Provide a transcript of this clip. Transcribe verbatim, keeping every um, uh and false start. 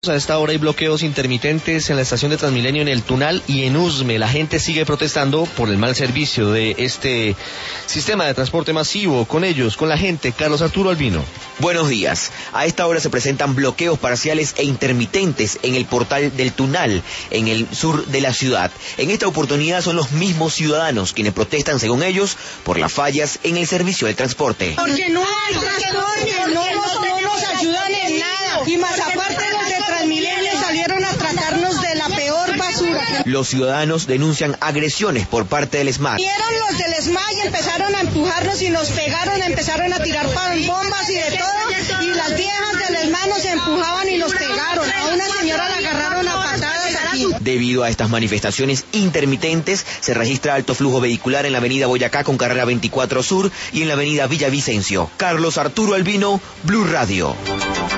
A esta hora hay bloqueos intermitentes en la estación de Transmilenio en El Tunal y en Usme. La gente sigue protestando por el mal servicio de este sistema de transporte masivo. Con ellos, con la gente, Carlos Arturo Albino. Buenos días. A esta hora se presentan bloqueos parciales e intermitentes en el portal del Tunal, en el sur de la ciudad. En esta oportunidad son los mismos ciudadanos quienes protestan, según ellos, por las fallas en el servicio de transporte. Porque no hay transporte, no nos, no nos ayudan en nada. Y más aparte los de Transmilenio salieron a tratarnos de la peor basura. Los ciudadanos denuncian agresiones por parte del ESMAD. Vieron los del ESMAD y empezaron a empujarnos y nos pegaron, empezaron a tirar bombas y de todo. Y las viejas del ESMAD nos empujaban y nos pegaron. A una señora la agarraron a patadas aquí. Debido a estas manifestaciones intermitentes, se registra alto flujo vehicular en la avenida Boyacá con carrera veinticuatro Sur y en la avenida Villavicencio. Carlos Arturo Albino, Blue Radio.